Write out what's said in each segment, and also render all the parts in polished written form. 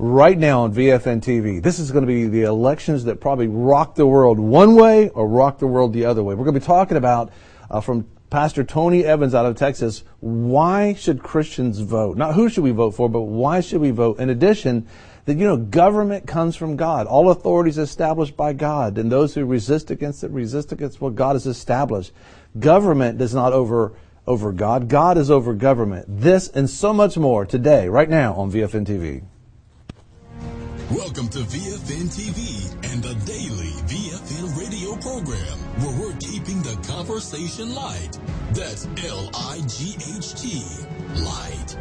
right now on VFN TV. This is going to be the elections that probably rock the world one way or rock the world the other way. We're going to be talking about, from Pastor Tony Evans out of Texas, why should Christians vote? Not who should we vote for, but why should we vote? In addition, that, government comes from God. All authority is established by God, and those who resist against what God has established. Government does not over God. God is over government. This and so much more today, right now on VFN TV. Welcome to VFN TV and the daily VFN radio program, where we're keeping the conversation light. That's L-I-G-H-T, light.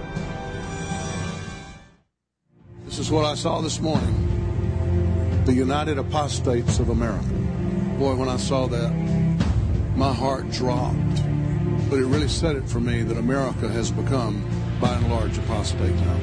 This is what I saw this morning. The United Apostates of America. Boy, when I saw that, my heart dropped. But it really said it for me that America has become, by and large, apostate now.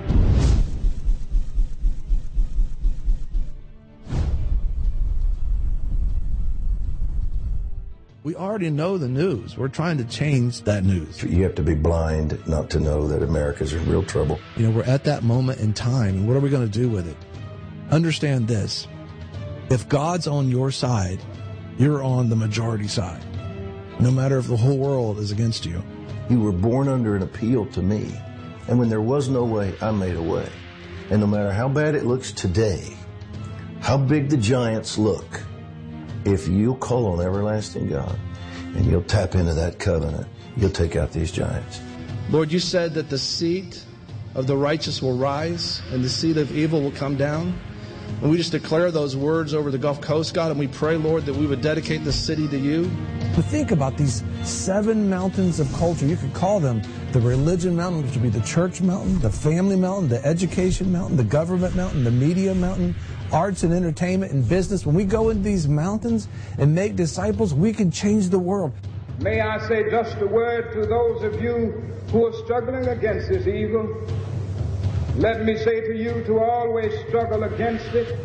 We already know the news. We're trying to change that news. You have to be blind not to know that America's in real trouble. We're at that moment in time, and what are we going to do with it? Understand this. If God's on your side, you're on the majority side, no matter if the whole world is against you. You were born under an appeal to me, and when there was no way, I made a way. And no matter how bad it looks today, how big the giants look, if you'll call on everlasting God and you'll tap into that covenant, you'll take out these giants. Lord, you said that the seed of the righteous will rise and the seed of evil will come down. And we just declare those words over the Gulf Coast, God, and we pray, Lord, that we would dedicate this city to you. But think about these 7 mountains of culture. You could call them the religion mountain, which would be the church mountain, the family mountain, the education mountain, the government mountain, the media mountain, arts and entertainment and business. When we go into these mountains and make disciples, we can change the world. May I say just a word to those of you who are struggling against this evil. Let me say to you to always struggle against it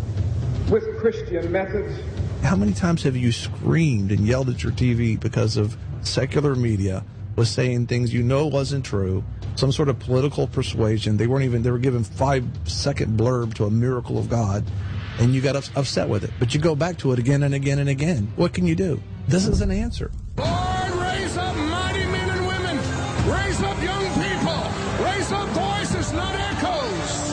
with Christian methods. How many times have you screamed and yelled at your TV because of secular media was saying things wasn't true, some sort of political persuasion? They were given 5-second blurb to a miracle of God, and you got upset with it. But you go back to it again and again and again. What can you do? This is an answer. Lord, raise up mighty men and women. Raise up young people. Raise up voices, not echoes.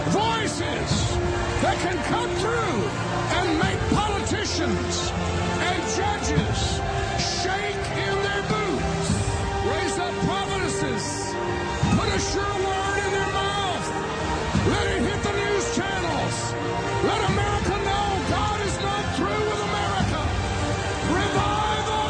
Voices that can cut through and make politicians and judges shake in their boots. Raise up prophetesses. Put a sure word in their mouth. Let it hit the news channels. Let America know God is not through with America. Revival!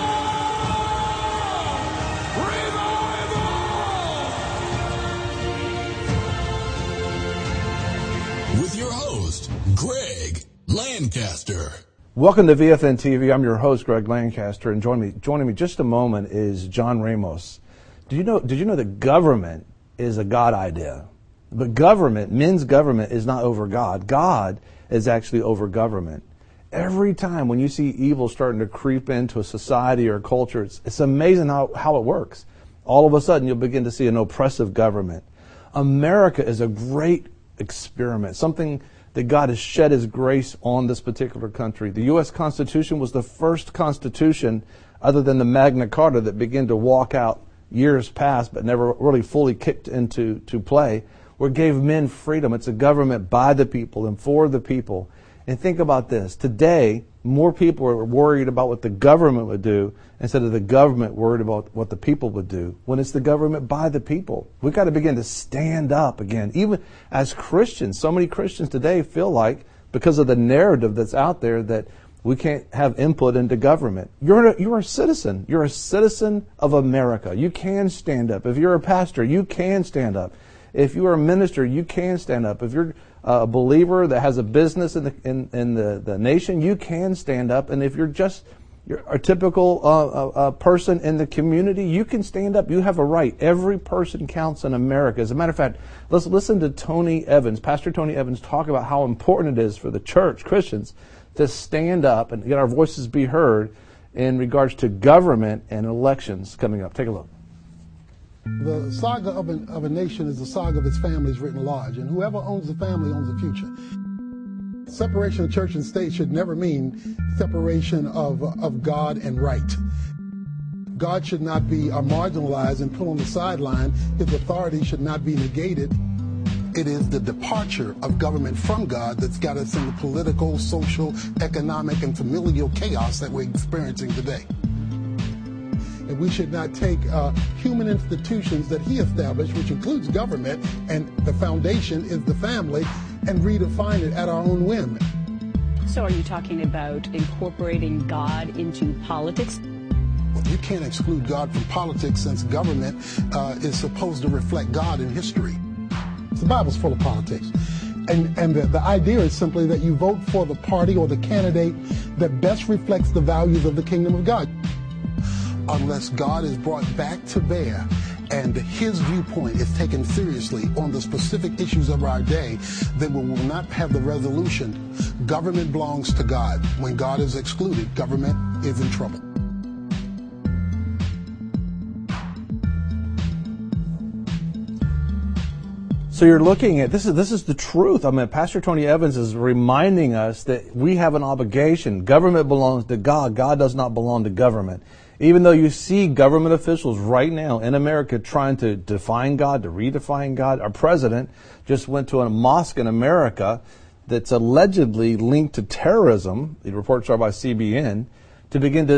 Revival! With your host, Greg Lancaster. Welcome to VFN TV. I'm your host, Greg Lancaster, and joining me just a moment is John Ramos. Did you know that government is a God idea? But men's government is not over God. God is actually over government. Every time when you see evil starting to creep into a society or a culture, it's amazing how it works. All of a sudden, you'll begin to see an oppressive government. America is a great experiment, something that God has shed His grace on this particular country. The U.S. Constitution was the first constitution, other than the Magna Carta, that began to walk out years past, but never really fully kicked into play, where it gave men freedom. It's a government by the people and for the people. And think about this. Today, more people are worried about what the government would do instead of the government worried about what the people would do, when it's the government by the people. We've got to begin to stand up again. Even as Christians, so many Christians today feel like, because of the narrative that's out there, that we can't have input into government. You're a citizen. You're a citizen of America. You can stand up. If you're a pastor, you can stand up. If you are a minister, you can stand up. If you're a believer that has a business in the nation, you can stand up. And if you're a typical person in the community, you can stand up. You have a right. Every person counts in America. As a matter of fact, let's listen to Tony Evans, Pastor Tony Evans, talk about how important it is for the church, Christians, to stand up and get our voices be heard in regards to government and elections coming up. Take a look. The saga of a nation is the saga of its families written large, and whoever owns the family owns the future. Separation of church and state should never mean separation of God and right. God should not be marginalized and put on the sideline. His authority should not be negated. It is the departure of government from God that's got us in the political, social, economic, and familial chaos that we're experiencing today. And we should not take human institutions that he established, which includes government, and the foundation is the family, and redefine it at our own whim. So are you talking about incorporating God into politics? You can't exclude God from politics, since government is supposed to reflect God in history. The Bible's full of politics. And the idea is simply that you vote for the party or the candidate that best reflects the values of the kingdom of God. Unless God is brought back to bear and his viewpoint is taken seriously on the specific issues of our day, then we will not have the resolution. Government belongs to God. When God is excluded, government is in trouble. So you're looking at, this is the truth. I mean, Pastor Tony Evans is reminding us that we have an obligation. Government belongs to God. God does not belong to government. Even though you see government officials right now in America trying to define God, to redefine God. Our president just went to a mosque in America that's allegedly linked to terrorism. The reports are by CBN. To begin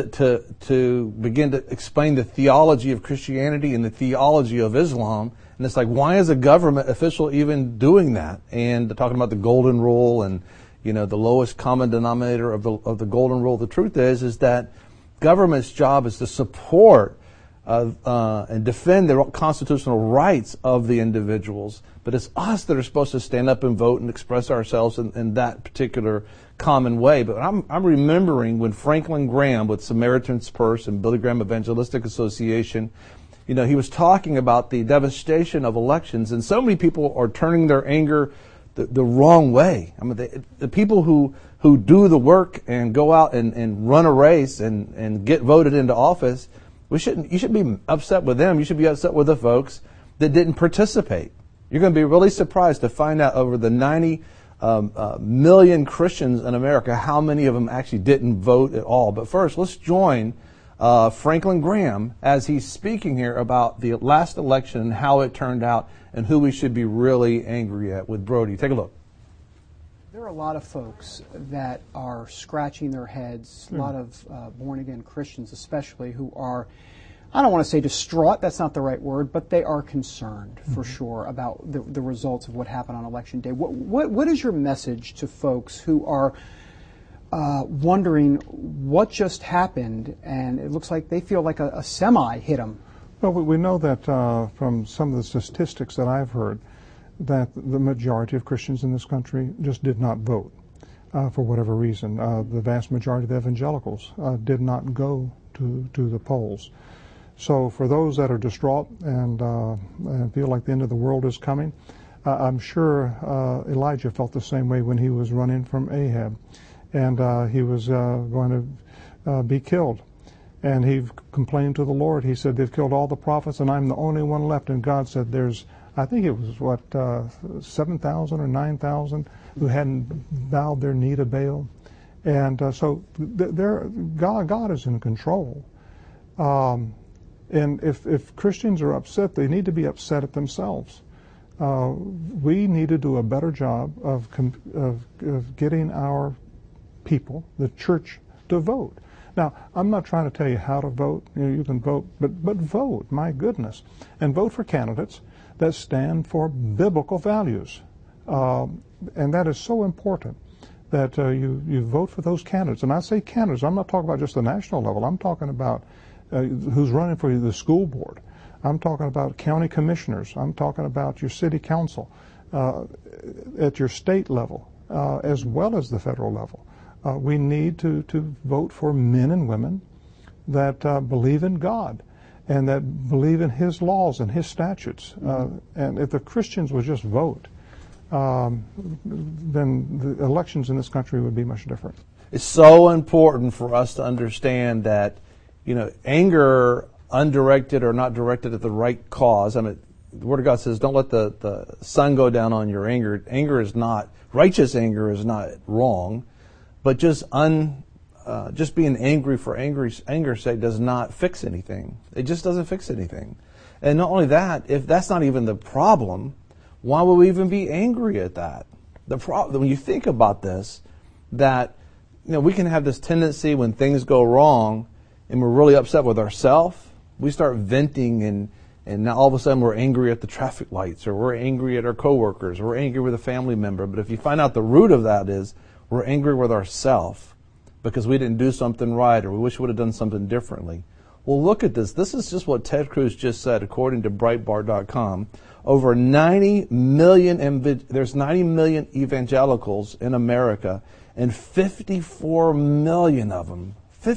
to explain the theology of Christianity and the theology of Islam. And it's like, why is a government official even doing that? And talking about the golden rule and, you know, the lowest common denominator of the golden rule. The truth is that government's job is to support and defend the constitutional rights of the individuals. But it's us that are supposed to stand up and vote and express ourselves in that particular common way. But I'm remembering when Franklin Graham with Samaritan's Purse and Billy Graham Evangelistic Association, you know, he was talking about the devastation of elections, and so many people are turning their anger the wrong way. I mean, the people who do the work and go out and run a race and get voted into office, you shouldn't be upset with them. You should be upset with the folks that didn't participate. You're going to be really surprised to find out over the 90 million Christians in America, how many of them actually didn't vote at all. But first, let's join Franklin Graham as he's speaking here about the last election and how it turned out and who we should be really angry at with Brody. Take a look. There are a lot of folks that are scratching their heads, a lot of born-again Christians especially, who are, I don't want to say distraught, that's not the right word, but they are concerned for sure about the results of what happened on Election Day. What is your message to folks who are wondering what just happened, and it looks like they feel like a semi hit them? Well, we know that from some of the statistics that I've heard, that the majority of Christians in this country just did not vote for whatever reason. The vast majority of the evangelicals did not go to the polls. So for those that are distraught and feel like the end of the world is coming, I'm sure Elijah felt the same way when he was running from Ahab, and he was going to be killed. And he complained to the Lord. He said, they've killed all the prophets and I'm the only one left. And God said, there's, I think it was 7,000 or 9,000 who hadn't bowed their knee to Baal. And so God is in control. And if Christians are upset, they need to be upset at themselves. We need to do a better job of getting our people, the church, to vote. Now, I'm not trying to tell you how to vote. You can vote, but vote, my goodness. And vote for candidates that stand for biblical values. And that is so important, that you vote for those candidates. And I say candidates, I'm not talking about just the national level. I'm talking about who's running for the school board. I'm talking about county commissioners. I'm talking about your city council at your state level, as well as the federal level. We need to vote for men and women that believe in God and that believe in His laws and His statutes. And if the Christians would just vote, then the elections in this country would be much different. It's so important for us to understand that, you know, anger undirected or not directed at the right cause. I mean, the Word of God says, don't let the sun go down on your anger. Righteous anger is not wrong, but just being angry for anger's sake does not fix anything. It just doesn't fix anything. And not only that, if that's not even the problem, why would we even be angry at that? When you think about this, that we can have this tendency when things go wrong and we're really upset with ourselves, we start venting and now all of a sudden we're angry at the traffic lights, or we're angry at our coworkers, or we're angry with a family member. But if you find out the root of that is we're angry with ourselves because we didn't do something right, or we wish we would have done something differently. Well, look at this. This is just what Ted Cruz just said, according to Breitbart.com. Over 90 million, there's 90 million evangelicals in America, and 54 million of them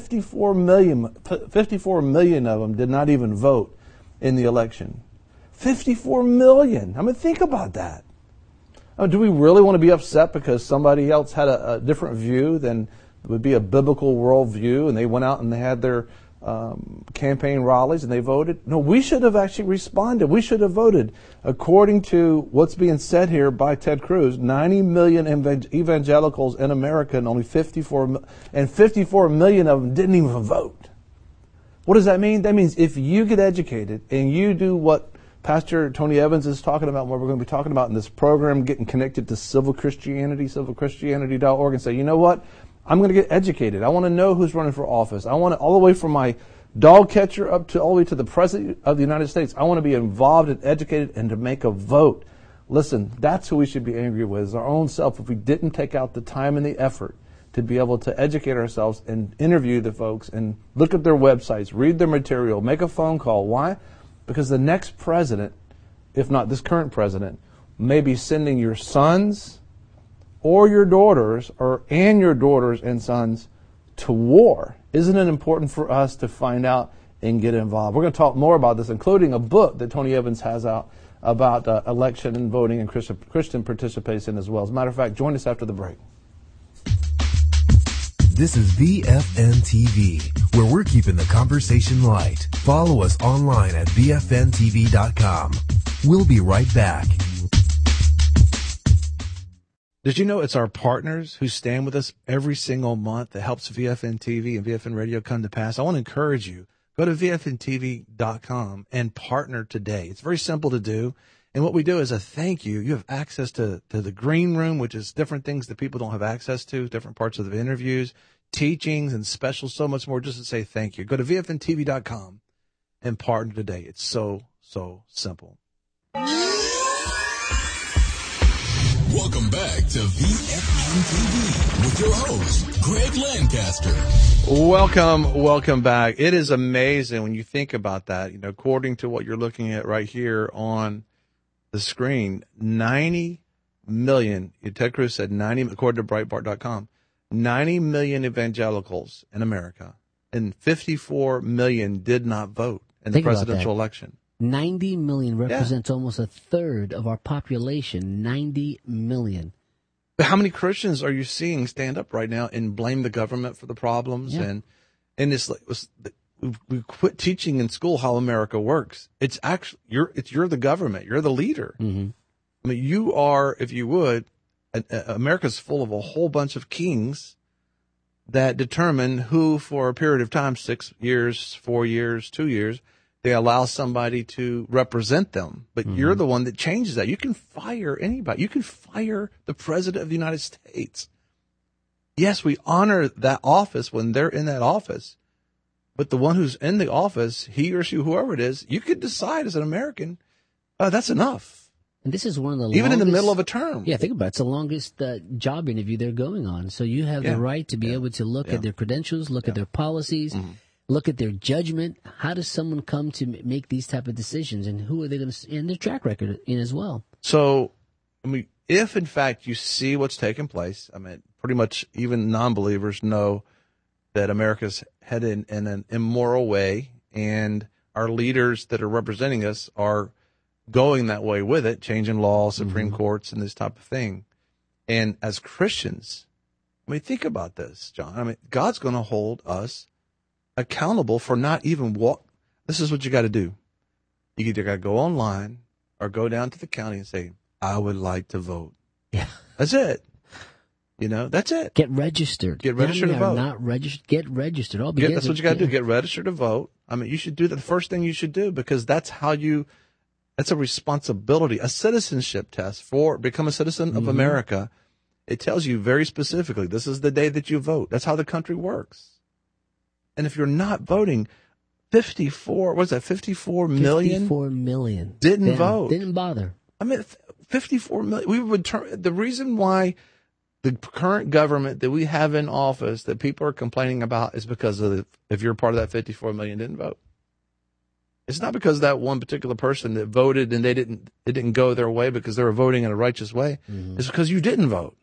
did not even vote in the election. 54 million. I mean, think about that. Do we really want to be upset because somebody else had a different view than would be a biblical worldview, and they went out and they had their campaign rallies and they voted? No, we should have actually responded. We should have voted. According to what's being said here by Ted Cruz, 90 million evangelicals in America, and only 54 million of them didn't even vote. What does that mean? That means if you get educated and you do what Pastor Tony Evans is talking about, and what we're going to be talking about in this program, getting connected to Civil Christianity, civilchristianity.org, and say, you know what? I'm going to get educated. I want to know who's running for office. I want to, all the way from my dog catcher up to all the way to the President of the United States, I want to be involved and educated and to make a vote. Listen, that's who we should be angry with, is our own self, if we didn't take out the time and the effort to be able to educate ourselves and interview the folks and look at their websites, read their material, make a phone call. Why? Because the next president, if not this current president, may be sending your sons or your daughters and your daughters and sons to war. Isn't it important for us to find out and get involved? We're going to talk more about this, including a book that Tony Evans has out about election and voting and Christian participation as well. As a matter of fact, join us after the break. This is VFN TV, where we're keeping the conversation light. Follow us online at VFNTV.com. We'll be right back. Did you know it's our partners who stand with us every single month that helps VFN TV and VFN Radio come to pass? I want to encourage you, go to VFNTV.com and partner today. It's very simple to do. And what we do is a thank you. You have access to the green room, which is different things that people don't have access to, different parts of the interviews, teachings, and specials, so much more, just to say thank you. Go to VFNTV.com and partner today. It's so simple. Welcome back to VFN TV with your host, Greg Lancaster. Welcome back. It is amazing when you think about that. According to what you're looking at right here on the screen, 90 million, Ted Cruz said 90, according to Breitbart.com, 90 million evangelicals in America, and 54 million did not vote in the presidential election. 90 million represents almost a third of our population. 90 million. But how many Christians are you seeing stand up right now and blame the government for the problems? Yeah. And it's like, we quit teaching in school how America works. It's actually, you're the government. You're the leader. Mm-hmm. I mean, you are, if you would, America's full of a whole bunch of kings that determine who, for a period of time, 6 years, 4 years, 2 years, they allow somebody to represent them. But you're the one that changes that. You can fire anybody. You can fire the President of the United States. Yes, we honor that office when they're in that office. But the one who's in the office, he or she, whoever it is, you could decide as an American, that's enough. And this is one of the even longest, in the middle of a term. Yeah, think about it. It's the longest job interview they're going on. So you have the right to be able to look at their credentials, look at their policies, look at their judgment. How does someone come to make these type of decisions, and who are they going to, and their track record in as well? So, I mean, if in fact you see what's taking place, I mean, pretty much even non-believers know that America's headed in an immoral way, and our leaders that are representing us are going that way with it, changing laws, Supreme Courts, and this type of thing. And as Christians, I mean, think about this, John. I mean, God's going to hold us accountable for not even This is what you got to do. You either got to go online or go down to the county and say, I would like to vote. Yeah. That's it. That's it. Get registered. Get registered to vote. Not registered. Get registered. That's what you got to do. Get registered to vote. I mean, you should do that. The first thing you should do, because that's a responsibility, a citizenship test for become a citizen of America. It tells you very specifically, this is the day that you vote. That's how the country works. And if you're not voting, 54 million? 54 million. Didn't vote. Didn't bother. I mean, 54 million. The reason why the current government that we have in office that people are complaining about is because if you're part of that 54 million didn't vote. It's not because of that one particular person that voted and it didn't go their way because they were voting in a righteous way. It's because you didn't vote.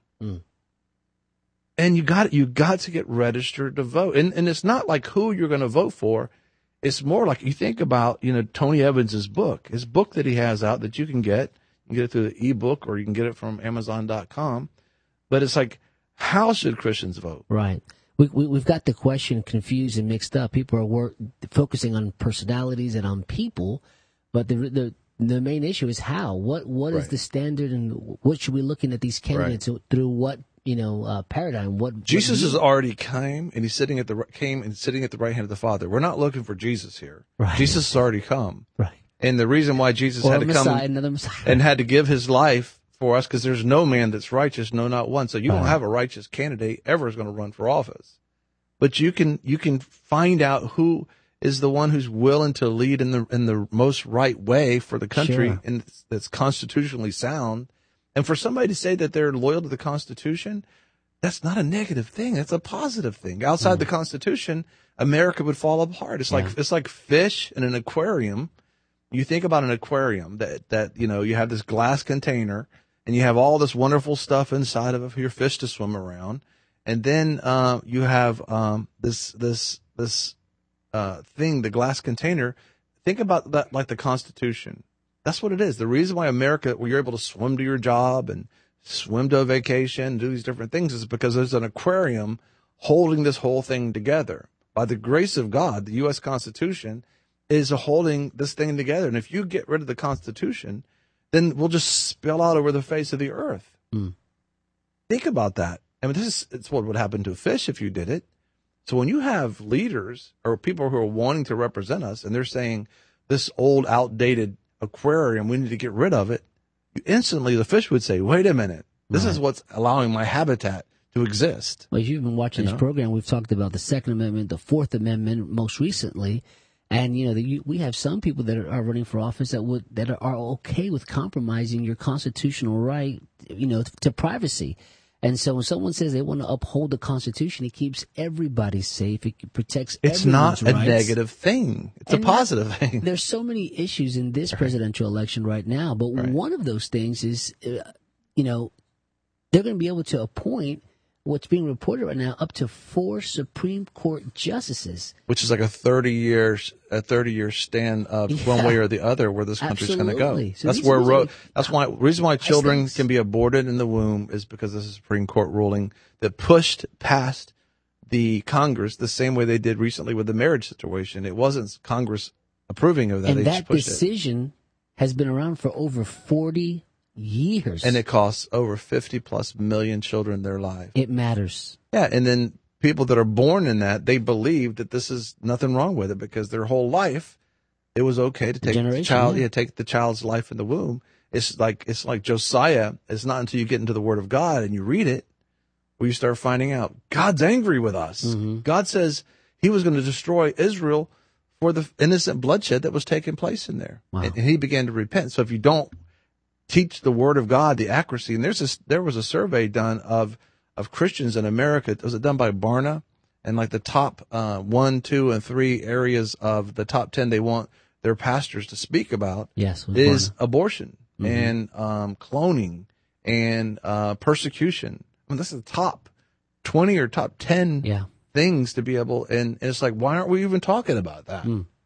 And you got to get registered to vote. And it's not like who you're going to vote for. It's more like you think about, Tony Evans' book, his book that he has out that you can get. You can get it through the ebook or you can get it from Amazon.com. But it's like, how should Christians vote? Right. We've got the question confused and mixed up. People are focusing on personalities and on people, but the main issue is how. What is the standard, and what should we looking at these candidates through what paradigm? Jesus has already came and he's sitting at the right hand of the Father. We're not looking for Jesus here. Right. Jesus has already come. Right. And the reason why Jesus had to come and had to give his life for us, because there's no man that's righteous, no, not one. So you don't have a righteous candidate ever is going to run for office. But you can find out who is the one who's willing to lead in the most right way for the country, and that's constitutionally sound. And for somebody to say that they're loyal to the Constitution, that's not a negative thing. That's a positive thing. Outside the Constitution, America would fall apart. It's like fish in an aquarium. You think about an aquarium that you have this glass container and you have all this wonderful stuff inside of it for your fish to swim around. And then you have this thing, the glass container. Think about that like the Constitution. That's what it is. The reason why America, where you're able to swim to your job and swim to a vacation, do these different things, is because there's an aquarium holding this whole thing together. By the grace of God, the U.S. Constitution is holding this thing together. And if you get rid of the Constitution, then we'll just spill out over the face of the earth. Think about that. I mean, it's what would happen to a fish if you did it. So when you have leaders or people who are wanting to represent us and they're saying this old, outdated aquarium, we need to get rid of it, instantly the fish would say, wait a minute, this is what's allowing my habitat to exist. Well, if you've been watching this program, we've talked about the Second Amendment, the Fourth Amendment most recently. And, we have some people that are running for office that are okay with compromising your constitutional right, to privacy. And so when someone says they want to uphold the Constitution, it keeps everybody safe. It protects everyone's rights. It's not a negative thing. It's a positive thing. There's so many issues in this presidential election right now, but one of those things is, they're going to be able to appoint what's being reported right now up to 4 Supreme Court justices, which is like a 30-year stand of one way or the other where this country's going to go. So that's why reason why children can be aborted in the womb is because of the Supreme Court ruling that pushed past the Congress the same way they did recently with the marriage situation. It wasn't Congress approving of that. And that decision has been around for over 40 years. And it costs over 50+ million children their lives. It matters. Yeah, and then people that are born in that, they believe that this is nothing wrong with it because their whole life it was okay to take the child's life in the womb. It's like Josiah. It's not until you get into the Word of God and you read it where you start finding out God's angry with us. God says he was going to destroy Israel for the innocent bloodshed that was taking place in there. Wow. And he began to repent. So if you don't teach the Word of God, the accuracy. And there was a survey done of Christians in America. Was it done by Barna? And like the top 1, 2, and 3 areas of the top 10 they want their pastors to speak about is abortion and cloning and persecution. I mean, this is the top 20 or top 10 things to be able. And it's like, why aren't we even talking about that?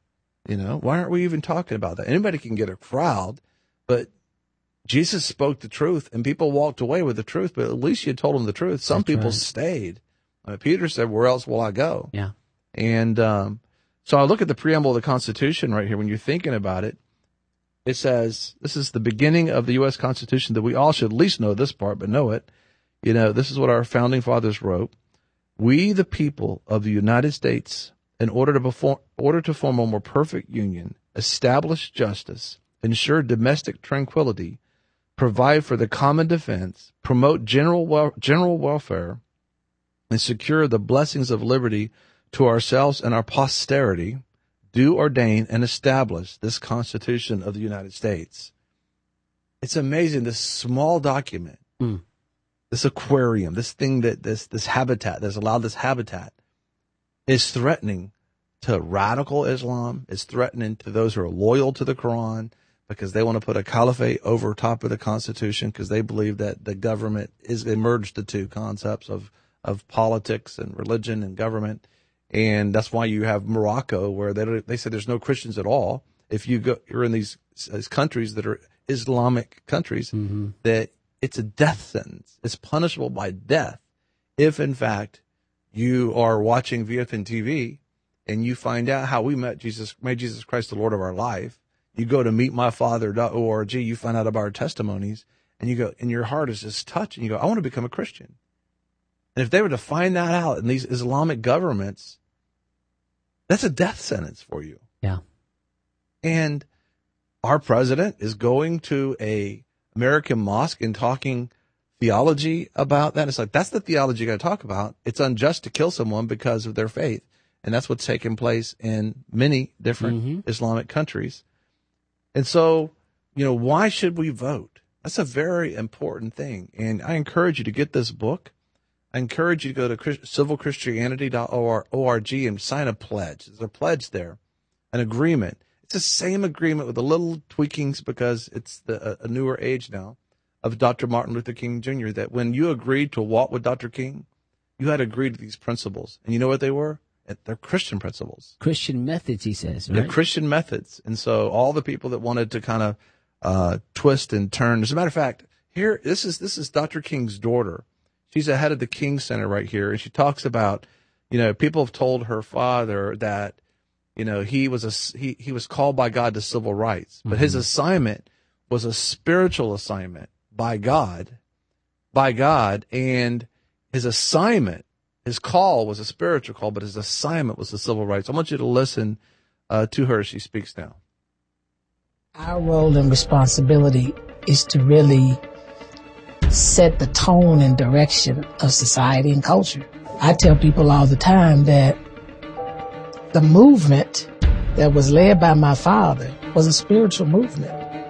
Why aren't we even talking about that? Anybody can get a crowd, but Jesus spoke the truth, and people walked away with the truth, but at least you told them the truth. Some people stayed. Peter said, where else will I go? Yeah. And So I look at the preamble of the Constitution right here. When you're thinking about it, it says, this is the beginning of the U.S. Constitution, that we all should at least know this part, but know it. You know, this is what our founding fathers wrote. We, the people of the United States, in order to form a more perfect union, establish justice, ensure domestic tranquility, provide for the common defense, promote general welfare, and secure the blessings of liberty to ourselves and our posterity, do ordain and establish this Constitution of the United States. It's amazing, this small document, this aquarium, this thing that this habitat that's allowed this habitat is threatening to radical Islam, is threatening to those who are loyal to the Quran, because they want to put a caliphate over top of the Constitution, because they believe that the government is merged the two concepts of politics and religion and government. And that's why you have Morocco, where they say there's no Christians at all. If you're in these countries that are Islamic countries, that it's a death sentence. It's punishable by death if, in fact, you are watching VFN TV and you find out how we made Jesus Christ the Lord of our life. You go to meetmyfather.org, you find out about our testimonies, and you go, and your heart is just touched, and you go, I want to become a Christian. And if they were to find that out in these Islamic governments, that's a death sentence for you. Yeah. And our president is going to a American mosque and talking theology about that. It's like, that's the theology you got to talk about. It's unjust to kill someone because of their faith. And that's what's taking place in many different Islamic countries. And so, you know, why should we vote? That's a very important thing. And I encourage you to get this book. I encourage you to go to civilchristianity.org and sign a pledge. There's a pledge there, an agreement. It's the same agreement with the little tweakings, because it's a newer age now, of Dr. Martin Luther King Jr., that when you agreed to walk with Dr. King, you had agreed to these principles. And you know what they were? They're Christian principles. Christian methods, he says, right? They're Christian methods. And so all the people that wanted to kind of twist and turn. As a matter of fact, here, this is Dr. King's daughter. She's the head of the King Center right here. And she talks about, you know, people have told her father that, you know, he was called by God to civil rights, but his assignment was a spiritual assignment by God, and his assignment, his call was a spiritual call, but his assignment was the civil rights. I want you to listen to her as she speaks now. Our role and responsibility is to really set the tone and direction of society and culture. I tell people all the time that the movement that was led by my father was a spiritual movement.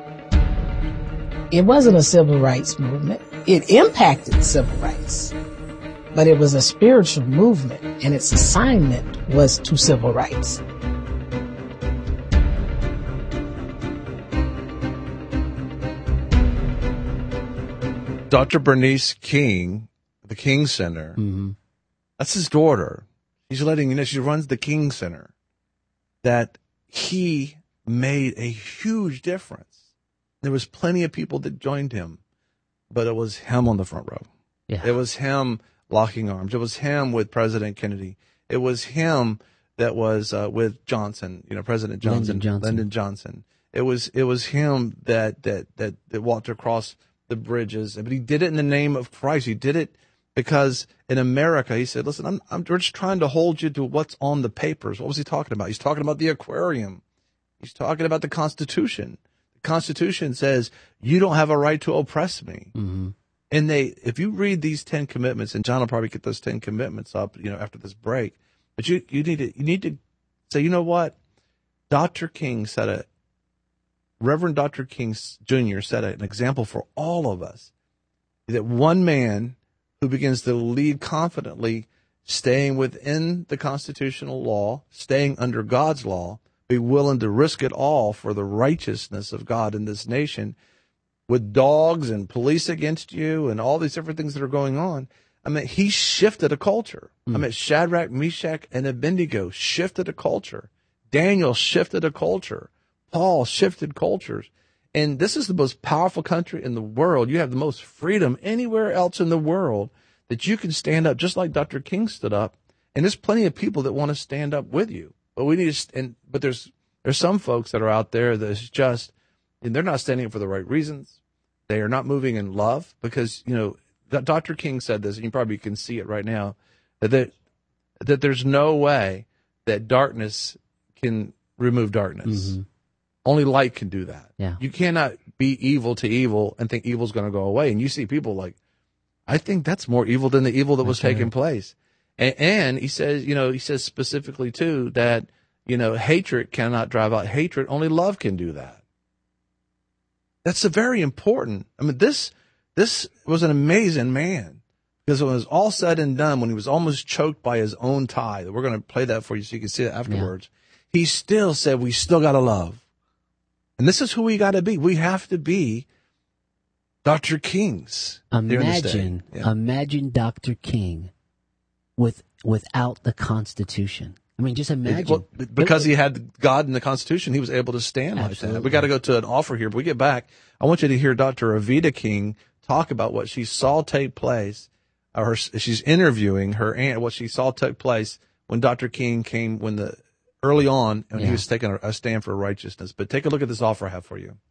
It wasn't a civil rights movement. It impacted civil rights, but it was a spiritual movement, and its assignment was to civil rights. Dr. Bernice King, the King Center, that's his daughter. She's letting you know, she runs the King Center, that he made a huge difference. There was plenty of people that joined him, but it was him on the front row. Yeah. It was him locking arms. It was him with President Kennedy. It was him that was with Johnson, you know, President Johnson, Lyndon Johnson. It was him that walked across the bridges, but he did it in the name of Christ. He did it because in America, he said, listen, we're just trying to hold you to what's on the papers. What was he talking about? He's talking about the aquarium. He's talking about the Constitution. The Constitution says you don't have a right to oppress me. And if you read these 10 commitments, and John will probably get those 10 commitments up, you know, after this break, but you need to say, you know what? Dr. King said it. Reverend Dr. King Jr. set an example for all of us, that one man who begins to lead confidently, staying within the constitutional law, staying under God's law, be willing to risk it all for the righteousness of God in this nation, with dogs and police against you and all these different things that are going on. I mean, he shifted a culture. I mean, Shadrach, Meshach, and Abednego shifted a culture. Daniel shifted a culture. Paul shifted cultures. And this is the most powerful country in the world. You have the most freedom anywhere else in the world, that you can stand up just like Dr. King stood up. And there's plenty of people that want to stand up with you. But we need to, but there's some folks that are out there that's just, and they're not standing up for the right reasons. They are not moving in love because, Dr. King said this, and you probably can see it right now, that there's no way that darkness can remove darkness. Mm-hmm. Only light can do that. Yeah. You cannot be evil to evil and think evil's going to go away. And you see people like, I think that's more evil than the evil that was taking place. And he says specifically too that, hatred cannot drive out hatred. Only love can do that. That's a very important. I mean, this was an amazing man, because when it was all said and done, when he was almost choked by his own tie, we're going to play that for you so you can see it afterwards. Yeah. He still said, we still got to love. And this is who we got to be. We have to be Dr. Kings. Imagine Dr. King without the Constitution. I mean, just imagine. Because he had God in the Constitution, he was able to stand like that. We got to go to an offer here. But we get back, I want you to hear Dr. Evita King talk about what she saw take place, or she's interviewing her aunt, what she saw take place when Dr. King came, early on, and he was taking a stand for righteousness. But take a look at this offer I have for you.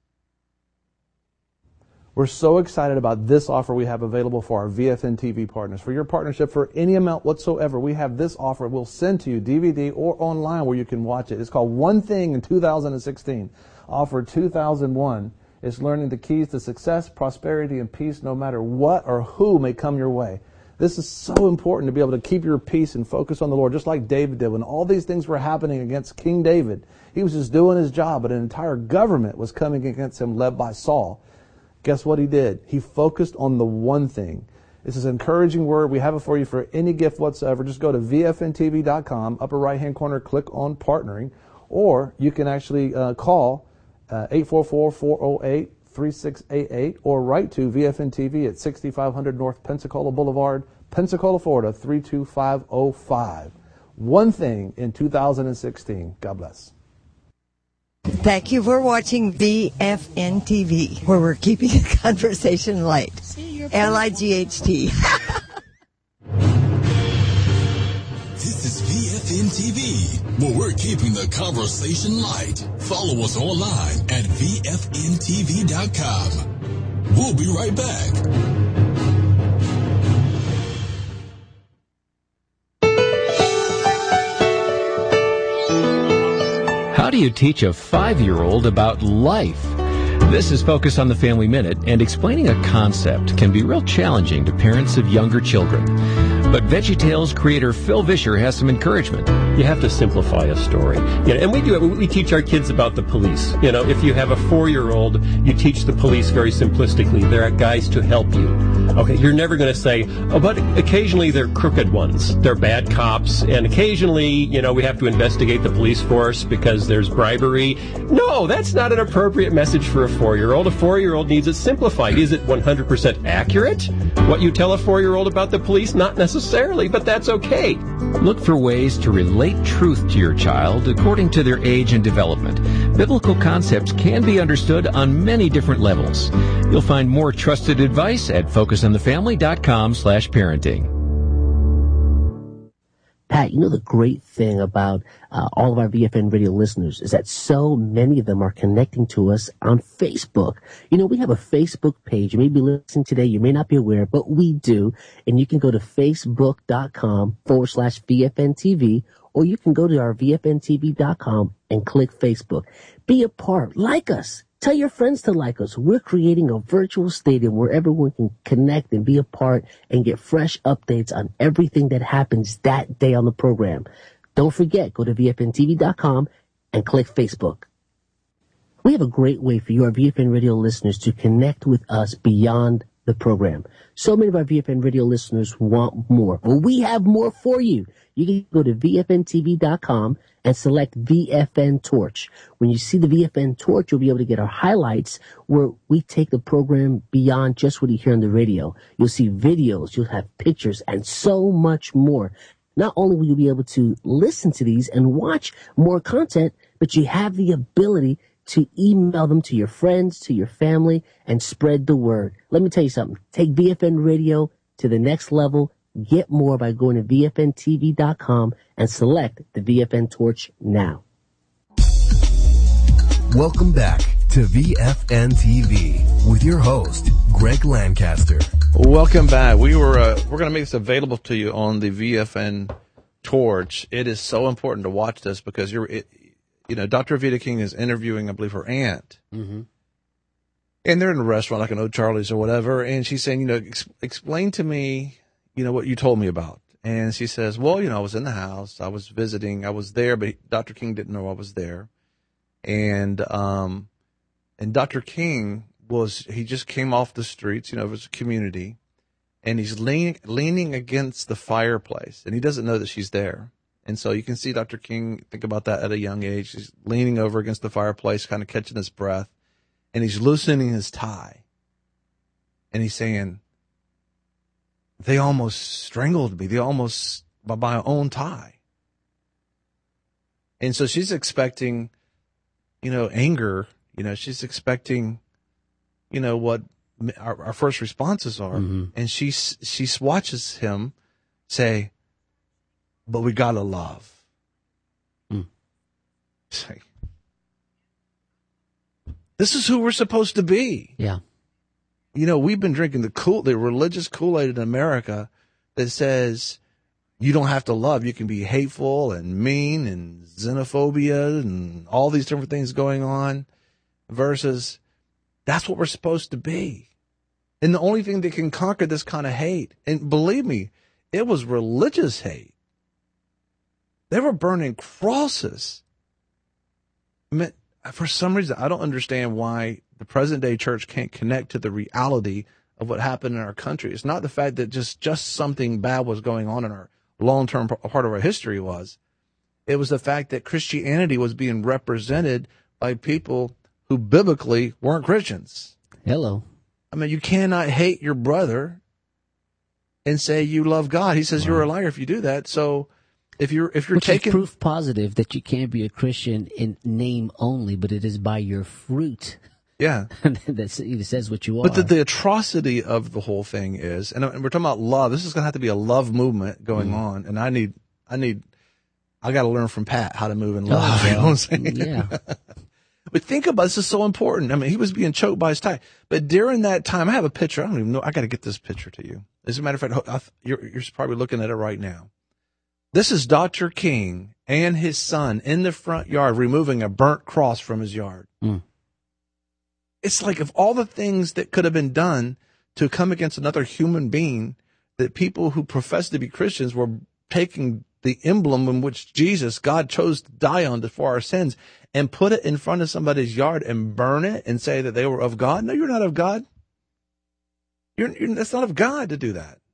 We're so excited about this offer we have available for our VFN TV partners. For your partnership for any amount whatsoever, we have this offer. We'll send to you DVD or online where you can watch it. It's called One Thing in 2016. Offer 2001 is learning the keys to success, prosperity, and peace no matter what or who may come your way. This is so important to be able to keep your peace and focus on the Lord, just like David did. When all these things were happening against King David, he was just doing his job, but an entire government was coming against him led by Saul. Guess what he did? He focused on the one thing. This is an encouraging word. We have it for you for any gift whatsoever. Just go to VFNTV.com, upper right-hand corner, click on Partnering, or you can actually call 844-408-3688 or write to VFN TV at 6500 North Pensacola Boulevard, Pensacola, Florida, 32505. One Thing in 2016. God bless. Thank you for watching VFN TV, where we're keeping the conversation light. LIGHT. This is VFN TV, where we're keeping the conversation light. Follow us online at VFNTV.com. We'll be right back. How do you teach a 5-year-old about life? This is Focus on the Family Minute, and explaining a concept can be real challenging to parents of younger children. But VeggieTales creator Phil Vischer has some encouragement. You have to simplify a story. And we do it. We teach our kids about the police. If you have a 4-year-old, you teach the police very simplistically. There are guys to help you. Okay, you're never going to say, but occasionally they're crooked ones. They're bad cops, and occasionally, we have to investigate the police force because there's bribery. No, that's not an appropriate message for a 4-year-old. A 4-year-old needs it simplified. Is it 100% accurate? What you tell a 4-year-old about the police? Not necessarily, but that's okay. Look for ways to relate truth to your child according to their age and development. Biblical concepts can be understood on many different levels. You'll find more trusted advice at focusonthefamily.com/parenting. Pat, the great thing about all of our VFN radio listeners is that so many of them are connecting to us on Facebook. We have a Facebook page. You may be listening today. You may not be aware, but we do. And you can go to facebook.com/VFNTV, or you can go to our VFNTV.com and click Facebook. Be a part. Like us. Tell your friends to like us. We're creating a virtual stadium where everyone can connect and be a part and get fresh updates on everything that happens that day on the program. Don't forget, go to VFNTV.com and click Facebook. We have a great way for you, our VFN radio listeners, to connect with us beyond the program. So many of our VFN radio listeners want more. Well, we have more for you. You can go to VFNTV.com and select VFN Torch. When you see the VFN Torch, you'll be able to get our highlights where we take the program beyond just what you hear on the radio. You'll see videos, you'll have pictures, and so much more. Not only will you be able to listen to these and watch more content, but you have the ability to email them to your friends, to your family, and spread the word. Let me tell you something. Take VFN Radio to the next level Get more by going to VFNTV.com and select the VFN torch now. Welcome back to VFN TV with your host, Greg Lancaster. Welcome back. We're going to make this available to you on the VFN torch. It is so important to watch this because Dr. Vita King is interviewing, I believe, her aunt. Mm-hmm. And they're in a restaurant like an O'Charlie's or whatever. And she's saying, explain to me, what you told me about. And she says, well, I was in the house. I was visiting. I was there, but Dr. King didn't know I was there. And Dr. King he just came off the streets, it was a community, and he's leaning against the fireplace, and he doesn't know that she's there. And so you can see Dr. King think about that at a young age. He's leaning over against the fireplace, kind of catching his breath, and he's loosening his tie. And he's saying, they almost strangled me. They almost, by my own tie. And so she's expecting, anger. She's expecting, what our first responses are. Mm-hmm. And she watches him say, but we gotta love. Say, this is who we're supposed to be. Yeah. We've been drinking the religious Kool-Aid in America that says you don't have to love. You can be hateful and mean and xenophobia and all these different things going on, versus that's what we're supposed to be. And the only thing that can conquer this kind of hate, and believe me, it was religious hate. They were burning crosses. For some reason, I don't understand why the present day church can't connect to the reality of what happened in our country. It's not the fact that just something bad was going on in our long-term part of our history was. It was the fact that Christianity was being represented by people who biblically weren't Christians. Hello. You cannot hate your brother and say you love God. He says you're a liar if you do that. So if you're Which taking is proof positive that you can't be a Christian in name only, but it is by your fruit. Yeah. It says what you are. But the atrocity of the whole thing is, and we're talking about love. This is going to have to be a love movement going on. And I got to learn from Pat how to move in love. You know what I'm saying? Yeah. But think about this is so important. He was being choked by his tie. But during that time, I have a picture. I don't even know. I got to get this picture to you. As a matter of fact, you're probably looking at it right now. This is Dr. King and his son in the front yard removing a burnt cross from his yard. Mm. It's like of all the things that could have been done to come against another human being, that people who profess to be Christians were taking the emblem in which God chose to die on for our sins, and put it in front of somebody's yard and burn it and say that they were of God. No, you're not of God. That's not of God to do that.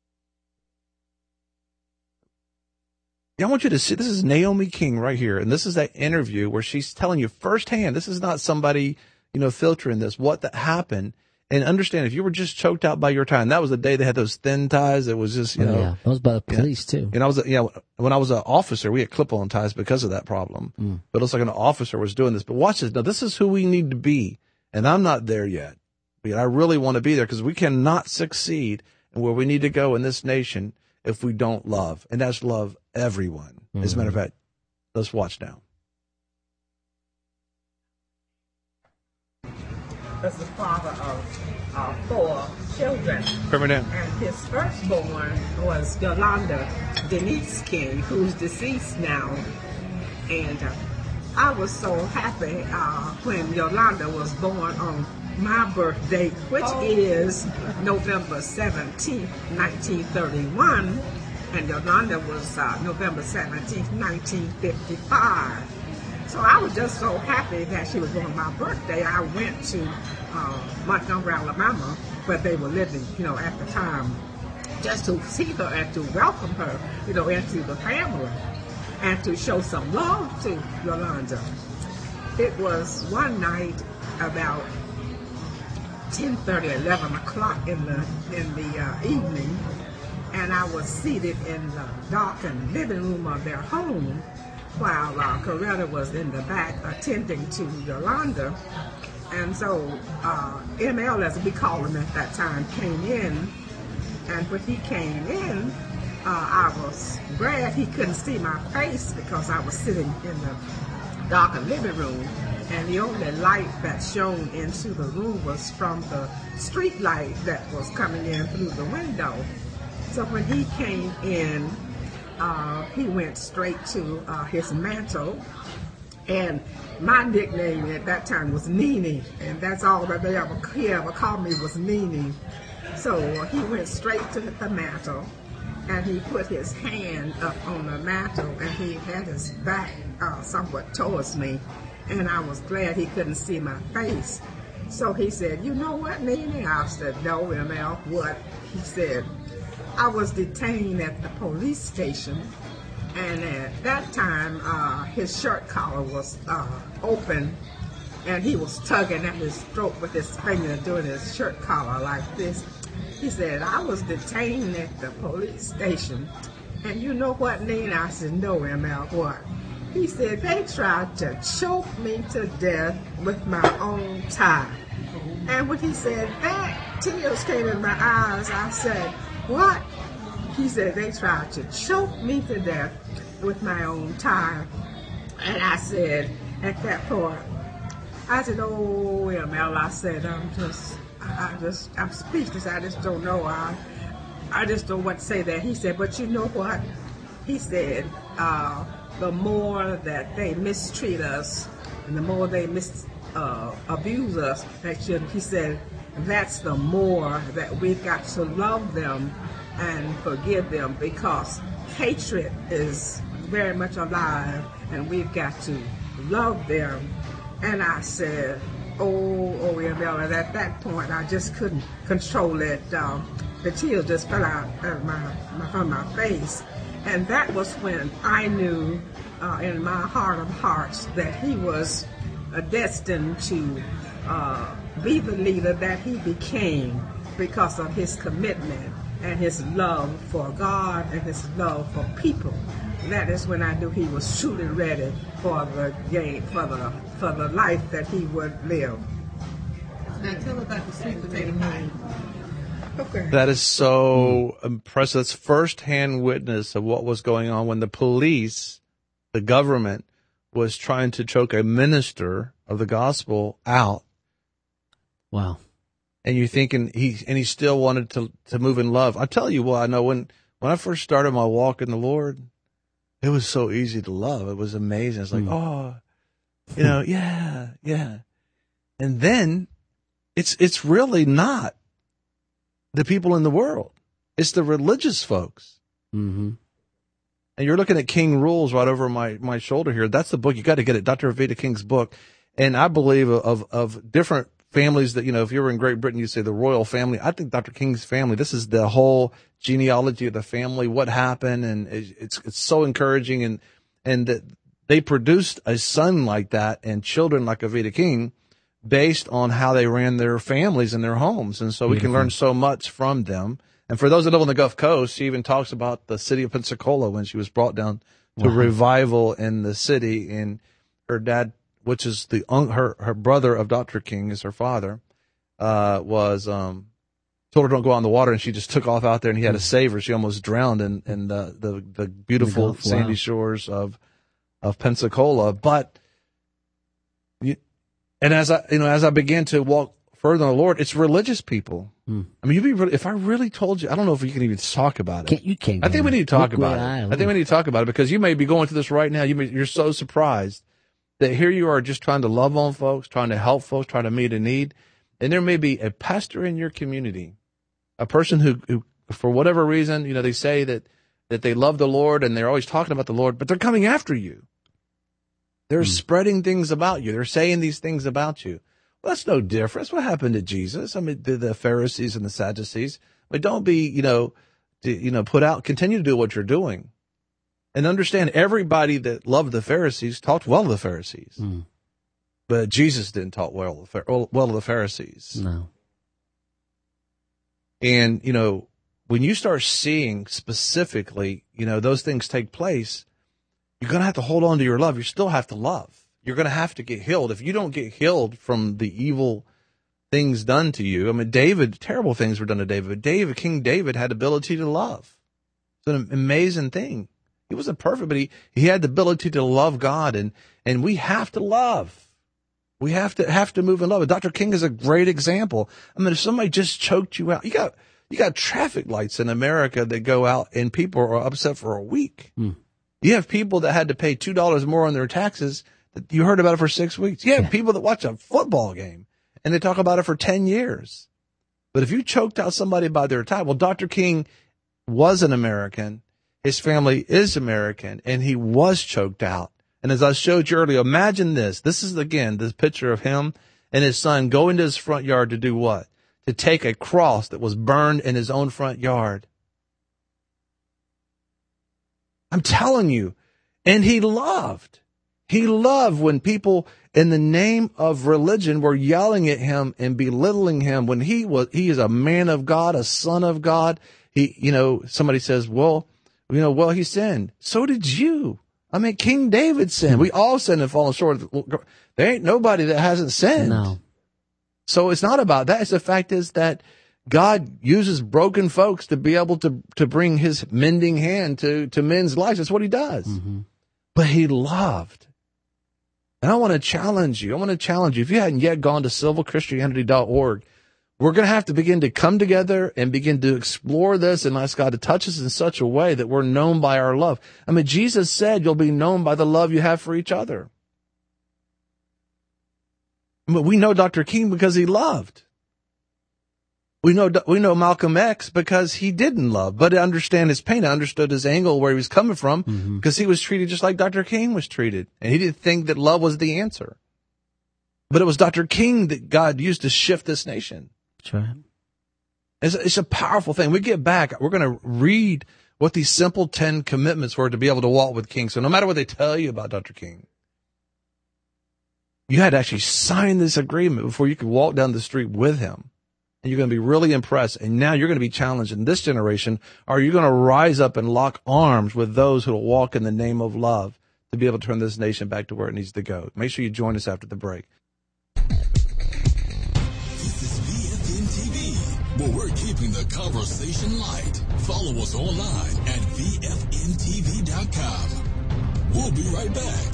Yeah, I want you to see, this is Naomi King right here. And this is that interview where she's telling you firsthand. This is not somebody, filtering this, what that happened. And understand, if you were just choked out by your tie, and that was the day they had those thin ties, it was just, Yeah, that was by the police too. And when I was an officer, we had clip-on ties because of that problem. Mm. But it's like an officer was doing this. But watch this. Now, this is who we need to be. And I'm not there yet. But I really want to be there, because we cannot succeed in where we need to go in this nation if we don't love. And that's love everyone. Mm-hmm. As a matter of fact, let's watch now. As the father of 4 children. And his firstborn was Yolanda Denise King, who's deceased now. And I was so happy when Yolanda was born on my birthday, which is November 17th, 1931. And Yolanda was November 17th, 1955. So I was just so happy that she was born on my birthday. I went to Montgomery, Alabama, where they were living, at the time, just to see her and to welcome her, into the family and to show some love to Yolanda. It was one night about 10:30, 11 o'clock in the evening, and I was seated in the darkened living room of their home, while Coretta was in the back attending to Yolanda. And so ML, as we call him at that time, came in And when he came in, I was glad he couldn't see my face because I was sitting in the darkened living room, and the only light that shone into the room was from the street light that was coming in through the window. So when he came in, he went straight to his mantle, and my nickname at that time was Nene, and that's all that he ever called me was Nene. So he went straight to the mantle, and he put his hand up on the mantle, and he had his back somewhat towards me, and I was glad he couldn't see my face. So he said, "You know what, Nene?" I said, "No, ML, what?" He said, "I was detained at the police station, and at that time his shirt collar was open, and he was tugging at his throat with his finger, doing his shirt collar like this." He said, "I was detained at the police station, and you know what, Nene?" I said, "No, ML, what?" He said, "They tried to choke me to death with my own tie." And when he said that, tears came in my eyes. I said, "What?" He said, "They tried to choke me to death with my own tie." And I said, at that point, I said, "Oh, ML," I said, I'm speechless. I just don't know. I just don't want to say that. He said, "But you know what?" He said, "The more that they mistreat us and the more they abuse us," he said, "that's the more that we've got to love them and forgive them, because hatred is very much alive and we've got to love them." And I said, oh, ML, and at that point I just couldn't control it. The tears just fell out from my face. And that was when I knew in my heart of hearts that he was destined to be the leader that he became because of his commitment and his love for God and his love for people. That is when I knew he was truly ready for the game, for the life that he would live. Now tell about the sweet potato pie. Okay. That is so impressive. That's first-hand witness of what was going on when the police, the government, was trying to choke a minister of the gospel out. Wow. And you're thinking he still wanted to move in love. I tell you what, I know when I first started my walk in the Lord, it was so easy to love. It was amazing. It's like, yeah. And then it's really not the people in the world. It's the religious folks. Mm-hmm. And you're looking at King Rules right over my shoulder here. That's the book. You got to get it. Dr. Aveda King's book. And I believe of different families that, if you were in Great Britain, you say the royal family. I think Dr. King's family, this is the whole genealogy of the family, what happened. And it's so encouraging. And that they produced a son like that and children like Aveda King based on how they ran their families and their homes. And so we can learn so much from them. And for those that live on the Gulf Coast, she even talks about the city of Pensacola when she was brought down to revival in the city. And her dad, which is her brother of Dr. King, is her father, was told her don't go out in the water, and she just took off out there, and he had to save her. She almost drowned in the beautiful sandy shores of Pensacola. But as I began to walk further in the Lord, it's religious people. I mean, if I really told you, I don't know if you can even talk about it. You can't. I think we need to talk about it. I think we need to talk about it because you may be going through this right now. You're so surprised that here you are just trying to love on folks, trying to help folks, trying to meet a need. And there may be a pastor in your community, a person who for whatever reason, they say that they love the Lord and they're always talking about the Lord, but they're coming after you. They're spreading things about you. They're saying these things about you. Well, that's no difference. What happened to Jesus? I mean, the Pharisees and the Sadducees. But don't be, put out. Continue to do what you're doing, and understand everybody that loved the Pharisees talked well of the Pharisees, but Jesus didn't talk well of the Pharisees. No. And when you start seeing specifically, those things take place, you're going to have to hold on to your love. You still have to love. You're going to have to get healed. If you don't get healed from the evil things done to you. I mean, David, terrible things were done to David, but King David had ability to love. It's an amazing thing. He wasn't perfect, but he had the ability to love God, and we have to love. We have to move in love. And Dr. King is a great example. I mean, if somebody just choked you out, you got traffic lights in America that go out and people are upset for a week. You have people that had to pay $2 more on their taxes. You heard about it for 6 weeks. You have people that watch a football game and they talk about it for 10 years. But if you choked out somebody by their tie, well, Dr. King was an American. His family is American, and he was choked out. And as I showed you earlier, imagine this. This is, again, this picture of him and his son going to his front yard to do what? To take a cross that was burned in his own front yard. I'm telling you. And he loved. He loved when people in the name of religion were yelling at him and belittling him when he is a man of God, a son of God. Somebody says, well, he sinned. So did you. I mean, King David sinned. We all sinned and fallen short. There ain't nobody that hasn't sinned. No. So it's not about that. It's the fact is that God uses broken folks to be able to bring his mending hand to men's lives. That's what he does. Mm-hmm. But he loved. And I want to challenge you. If you hadn't yet gone to civilchristianity.org, we're going to have to begin to come together and begin to explore this and ask God to touch us in such a way that we're known by our love. I mean, Jesus said you'll be known by the love you have for each other. But we know Dr. King because he loved. We know Malcolm X because he didn't love, but understand his pain. I understood his angle where he was coming from because he was treated just like Dr. King was treated. And he didn't think that love was the answer. But it was Dr. King that God used to shift this nation. That's right. It's a powerful thing. We get back. We're going to read what these simple 10 commitments were to be able to walk with King. So no matter what they tell you about Dr. King, you had to actually sign this agreement before you could walk down the street with him. And you're going to be really impressed. And now you're going to be challenged in this generation. Are you going to rise up and lock arms with those who will walk in the name of love to be able to turn this nation back to where it needs to go? Make sure you join us after the break. This is VFN TV, where we're keeping the conversation light. Follow us online at VFNTV.com. We'll be right back.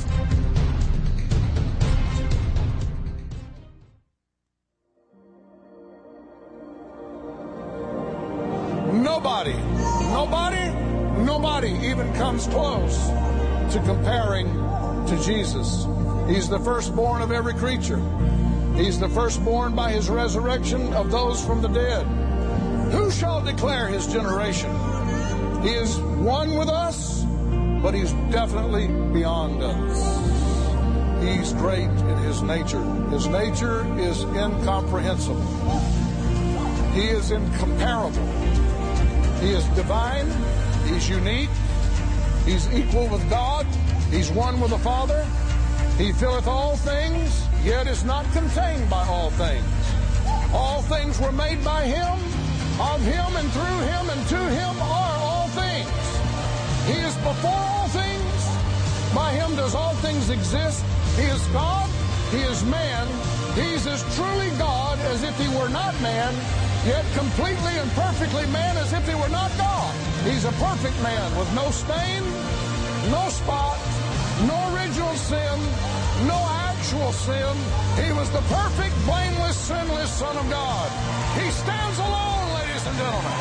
Nobody even comes close to comparing to Jesus. He's the firstborn of every creature. He's the firstborn by his resurrection of those from the dead. Who shall declare his generation? He is one with us, but he's definitely beyond us. He's great in his nature. His nature is incomprehensible. He is incomparable. He is divine. He's unique. He's equal with God. He's one with the Father. He filleth all things, yet is not contained by all things. All things were made by him, of him and through him, and to him are all things. He is before all things. By him does all things exist. He is God. He is man. He's as truly God as if he were not man, yet completely and perfectly man as if he were not God. He's a perfect man with no stain, no spot, no original sin, no actual sin. He was the perfect, blameless, sinless Son of God. He stands alone, ladies and gentlemen.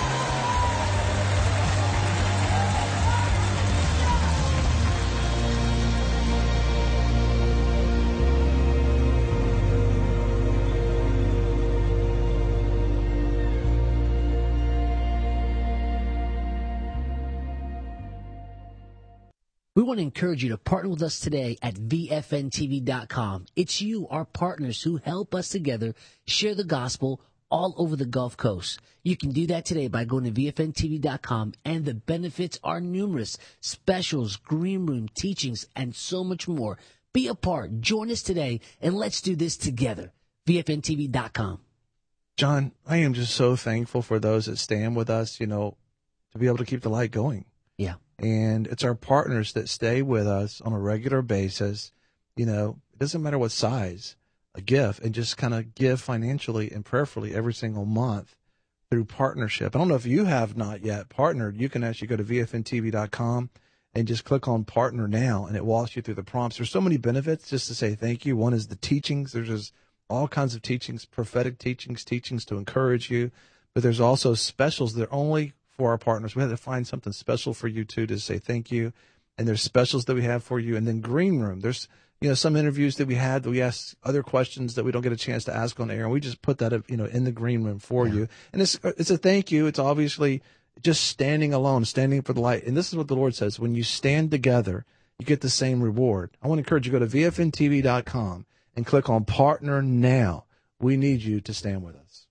We want to encourage you to partner with us today at VFNTV.com. It's you, our partners, who help us together share the gospel all over the Gulf Coast. You can do that today by going to VFNTV.com, and the benefits are numerous. Specials, green room, teachings, and so much more. Be a part. Join us today, and let's do this together. VFNTV.com. John, I am just so thankful for those that stand with us, to be able to keep the light going. Yeah. And it's our partners that stay with us on a regular basis. It doesn't matter what size. a gift and just kind of give financially and prayerfully every single month through partnership. I don't know if you have not yet partnered. You can actually go to vfntv.com and just click on partner now, and it walks you through the prompts. There's so many benefits just to say thank you. One is the teachings. There's just all kinds of teachings, prophetic teachings to encourage you. But there's also specials that are only for our partners. We had to find something special for you too to say thank you. And there's specials that we have for you. And then Green Room. There's some interviews that we had that we asked other questions that we don't get a chance to ask on air, and we just put that in the Green Room for you. And it's a thank you. It's obviously just standing alone, standing for the light. And this is what the Lord says: when you stand together, you get the same reward. I want to encourage you to go to vfntv.com and click on Partner Now. We need you to stand with us.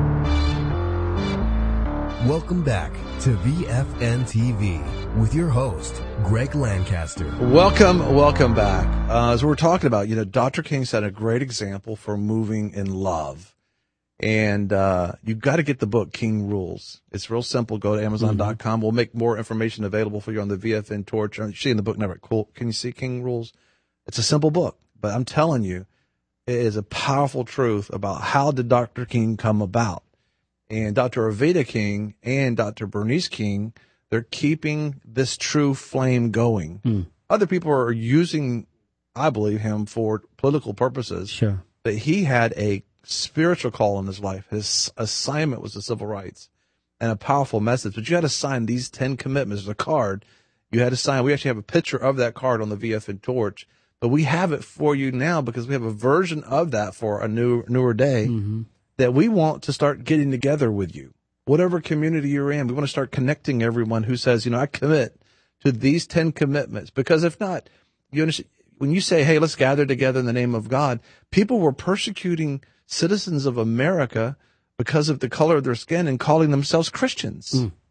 Welcome back to VFN TV with your host, Greg Lancaster. Welcome back. As we're talking about, Dr. King set a great example for moving in love. And you've got to get the book, King Rules. It's real simple. Go to Amazon.com. We'll make more information available for you on the VFN Torch. You see in the book, never cool. Can you see King Rules? It's a simple book, but I'm telling you, it is a powerful truth about how did Dr. King come about. And Dr. Aveda King and Dr. Bernice King, they're keeping this true flame going. Other people are using, I believe, him for political purposes. Sure. But he had a spiritual call in his life. His assignment was the civil rights and a powerful message. But you had to sign these 10 commitments. There's a card you had to sign. We actually have a picture of that card on the VFN Torch. But we have it for you now because we have a version of that for a newer day. That we want to start getting together with you, whatever community you're in. We want to start connecting everyone who says, I commit to these 10 commitments. Because if not, you understand, when you say, hey, let's gather together in the name of God, people were persecuting citizens of America because of the color of their skin and calling themselves Christians.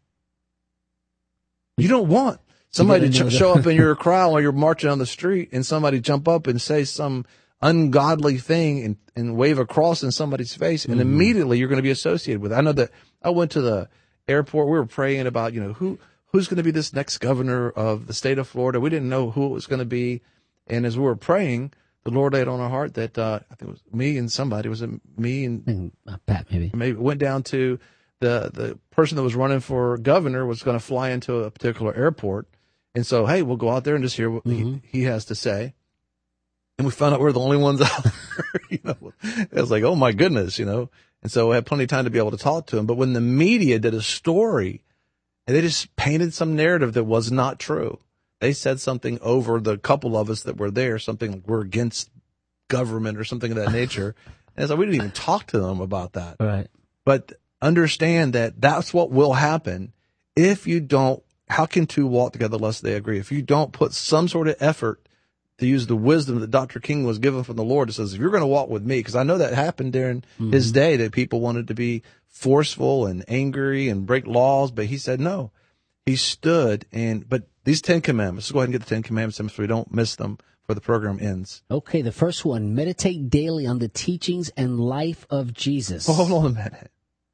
You don't want somebody to show up in your crowd while you're marching on the street and somebody jump up and say some ungodly thing and wave a cross in somebody's face, and immediately you're going to be associated with it. I know that I went to the airport. We were praying about, who's going to be this next governor of the state of Florida. We didn't know who it was going to be. And as we were praying, the Lord laid on our heart that I think it was me and somebody. Was it me and Pat? Maybe went down to the person that was running for governor was going to fly into a particular airport, and so hey, we'll go out there and just hear what he has to say. And we found out we're the only ones out there. It was like, oh my goodness, And so we had plenty of time to be able to talk to him. But when the media did a story, and they just painted some narrative that was not true. They said something over the couple of us that were there, something like we're against government or something of that nature. And so we didn't even talk to them about that. Right. But understand that that's what will happen if you don't. How can two walk together unless they agree? If you don't put some sort of effort to use the wisdom that Dr. King was given from the Lord, it says, if you're going to walk with me, because I know that happened during his day, that people wanted to be forceful and angry and break laws, but he said no. He stood, but these 10 commandments, let's go ahead and get the 10 commandments so we don't miss them before the program ends. Okay, the first one, meditate daily on the teachings and life of Jesus. Hold on a minute.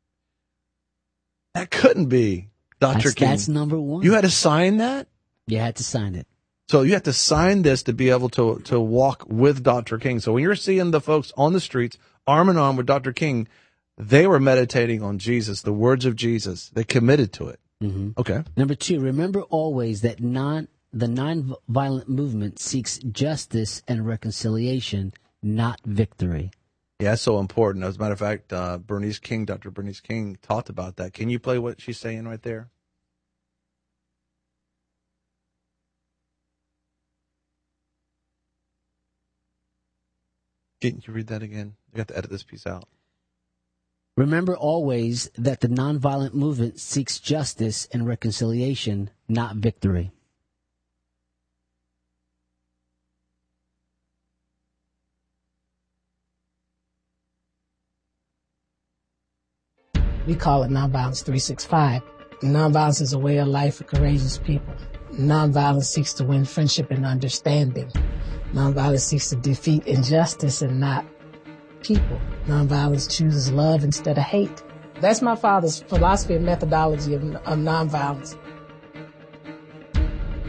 That couldn't be Dr. King. That's number one. You had to sign that? You had to sign it. So you have to sign this to be able to walk with Dr. King. So when you're seeing the folks on the streets, arm in arm with Dr. King, they were meditating on Jesus, the words of Jesus. They committed to it. Okay. Number two, remember always that the nonviolent movement seeks justice and reconciliation, not victory. Yeah, that's so important. As a matter of fact, Dr. Bernice King talked about that. Can you play what she's saying right there? Can you read that again? You have to edit this piece out. Remember always that the nonviolent movement seeks justice and reconciliation, not victory. We call it Nonviolence 365. Nonviolence is a way of life for courageous people. Nonviolence seeks to win friendship and understanding. Nonviolence seeks to defeat injustice and not people. Nonviolence chooses love instead of hate. That's my father's philosophy and methodology of nonviolence.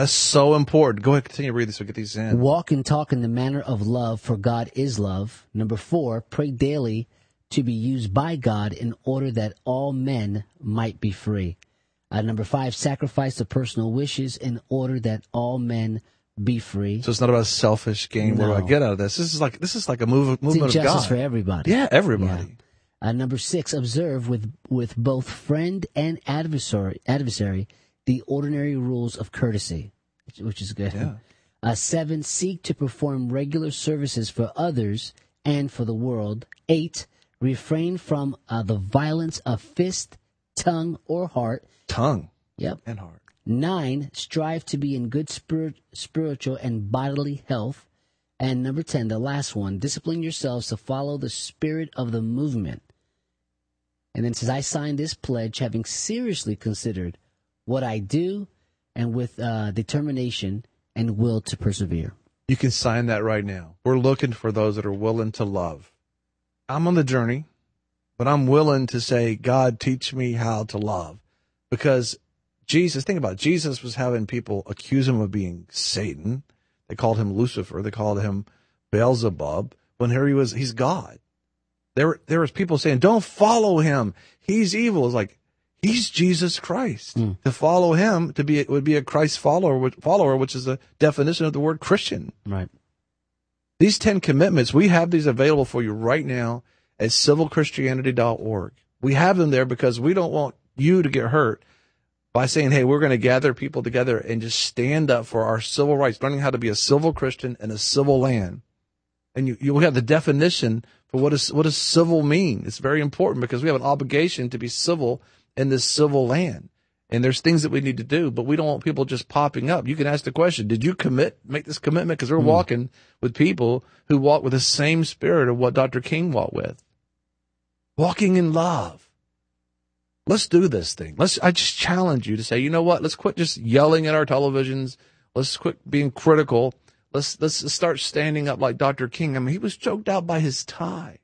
That's so important. Go ahead, continue to read this. We'll get these in. Walk and talk in the manner of love, for God is love. Number 4, pray daily to be used by God in order that all men might be free. Number 5, sacrifice the personal wishes in order that all men be free. So it's not about a selfish gain. No. What do I get out of this? This is like a movement of God. It's justice for everybody. Yeah, everybody. Yeah. Number 6, observe with both friend and adversary the ordinary rules of courtesy, which is good. Yeah. 7, seek to perform regular services for others and for the world. 8, refrain from the violence of fist, tongue, or heart. Tongue. Yep. And heart. 9, strive to be in good spiritual and bodily health. And number 10, the last one, discipline yourselves to follow the spirit of the movement. And then it says, I sign this pledge having seriously considered what I do and with determination and will to persevere. You can sign that right now. We're looking for those that are willing to love. I'm on the journey, but I'm willing to say, God, teach me how to love. Because Jesus, think about it, Jesus was having people accuse him of being Satan. They called him Lucifer. They called him Beelzebub. When here he's God. There was people saying, don't follow him. He's evil. It's like, he's Jesus Christ. To follow him would be a Christ follower, which is the definition of the word Christian. Right. These 10 commitments, we have these available for you right now at civilchristianity.org. We have them there because we don't want you to get hurt by saying, hey, we're going to gather people together and just stand up for our civil rights, learning how to be a civil Christian in a civil land. And you have the definition for what does civil mean. It's very important because we have an obligation to be civil in this civil land. And there's things that we need to do, but we don't want people just popping up. You can ask the question, did you make this commitment? Because we're walking with people who walk with the same spirit of what Dr. King walked with. Walking in love. Let's do this thing. I just challenge you to say, you know what? Let's quit just yelling at our televisions. Let's quit being critical. Let's start standing up like Dr. King. I mean, he was choked out by his tie.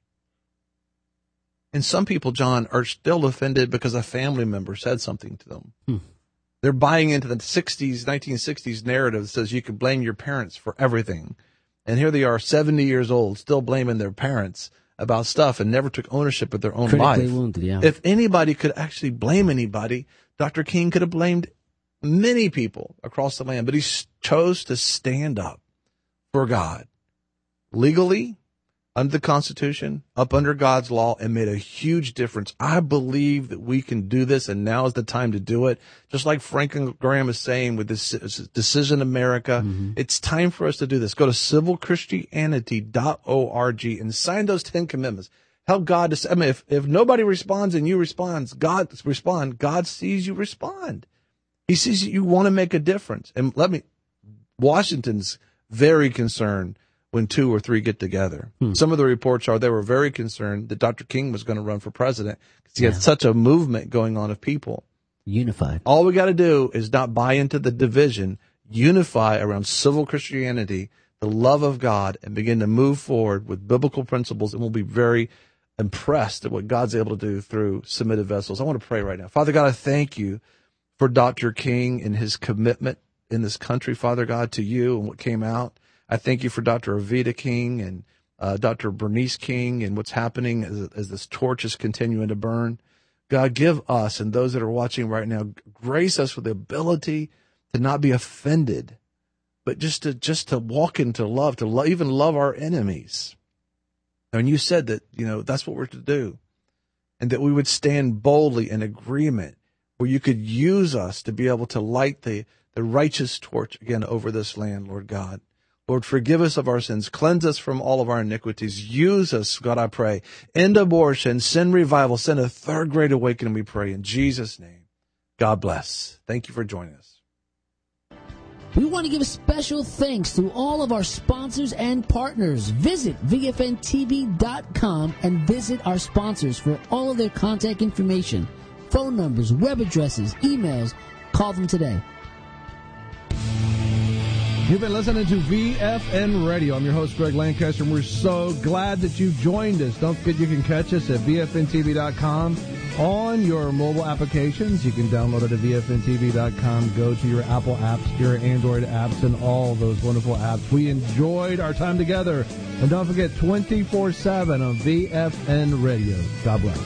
And some people, John, are still offended because a family member said something to them. They're buying into the 1960s narrative that says you can blame your parents for everything. And here they are, 70 years old, still blaming their parents about stuff and never took ownership of their own life. Wounded, yeah. If anybody could actually blame anybody, Dr. King could have blamed many people across the land, but he chose to stand up for God legally, under the Constitution, up under God's law, and made a huge difference. I believe that we can do this, and now is the time to do it. Just like Franklin Graham is saying with this Decision America, it's time for us to do this. Go to civilchristianity.org and sign those 10 commitments. Help God to, I mean, if nobody responds and you respond, God sees you respond. He sees you want to make a difference. And Washington's very concerned when 2 or 3 get together. Some of the reports are they were very concerned that Dr. King was going to run for president because he had such a movement going on of people. Unified. All we got to do is not buy into the division, unify around civil Christianity, the love of God, and begin to move forward with biblical principles, and we'll be very impressed at what God's able to do through submitted vessels. I want to pray right now. Father God, I thank you for Dr. King and his commitment in this country, Father God, to you and what came out. I thank you for Dr. Avita King and Dr. Bernice King and what's happening as this torch is continuing to burn. God, give us and those that are watching right now, grace us with the ability to not be offended, but just to walk into love, even love our enemies. And you said that, that's what we're to do, and that we would stand boldly in agreement where you could use us to be able to light the righteous torch again over this land, Lord God. Lord, forgive us of our sins. Cleanse us from all of our iniquities. Use us, God, I pray. End abortion, send revival, send a third great awakening, we pray in Jesus' name. God bless. Thank you for joining us. We want to give special thanks to all of our sponsors and partners. Visit VFNTV.com and visit our sponsors for all of their contact information, phone numbers, web addresses, emails. Call them today. You've been listening to VFN Radio. I'm your host, Greg Lancaster, and we're so glad that you joined us. Don't forget you can catch us at VFNTV.com on your mobile applications. You can download it at VFNTV.com. Go to your Apple apps, your Android apps, and all those wonderful apps. We enjoyed our time together. And don't forget, 24/7 on VFN Radio. God bless.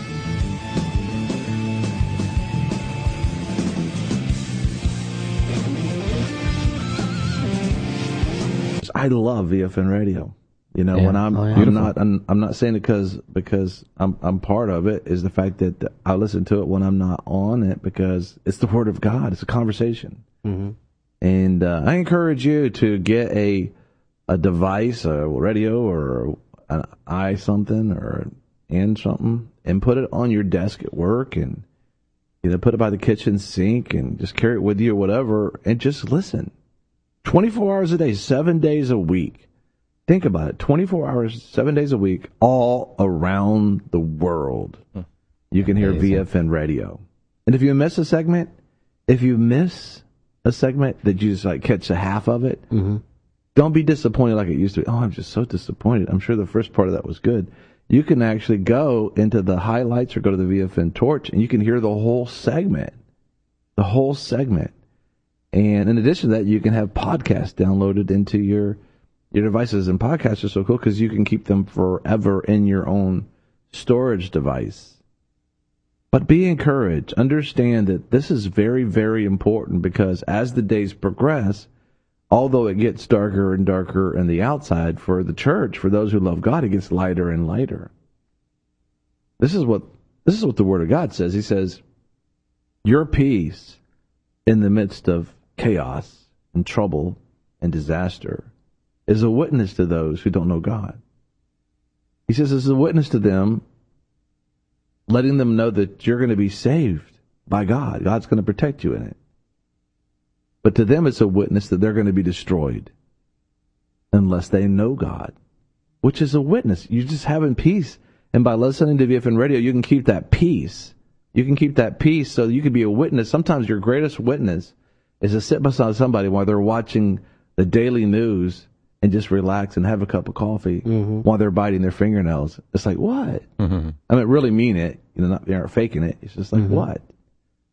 I love VFN Radio. You know, when I'm not saying it because I'm part of it, is the fact that I listen to it when I'm not on it, because it's the Word of God. It's a conversation. Mm-hmm. And I encourage you to get a device, a radio or an something or something, and put it on your desk at work, and put it by the kitchen sink and just carry it with you or whatever, and just listen. 24 hours a day, 7 days a week. Think about it. 24 hours, 7 days a week, all around the world. You can hear VFN Radio. And if you miss a segment that you just catch a half of it, don't be disappointed like it used to be. Oh, I'm just so disappointed. I'm sure the first part of that was good. You can actually go into the highlights or go to the VFN Torch, and you can hear the whole segment. The whole segment. And in addition to that, you can have podcasts downloaded into your devices. And podcasts are so cool because you can keep them forever in your own storage device. But be encouraged. Understand that this is very, very important, because as the days progress, although it gets darker and darker on the outside for the church, for those who love God, it gets lighter and lighter. This is what the Word of God says. He says, your peace in the midst of chaos and trouble and disaster is a witness to those who don't know God. He says it's a witness to them, letting them know that you're going to be saved by God. God's going to protect you in it. But to them, it's a witness that they're going to be destroyed unless they know God, which is a witness. You're just having peace. And by listening to VFN Radio, you can keep that peace. You can keep that peace so you can be a witness. Sometimes your greatest witness is to sit beside somebody while they're watching the daily news and just relax and have a cup of coffee while they're biting their fingernails. It's like, what? I mean, really mean it. They aren't faking it. It's just like, what?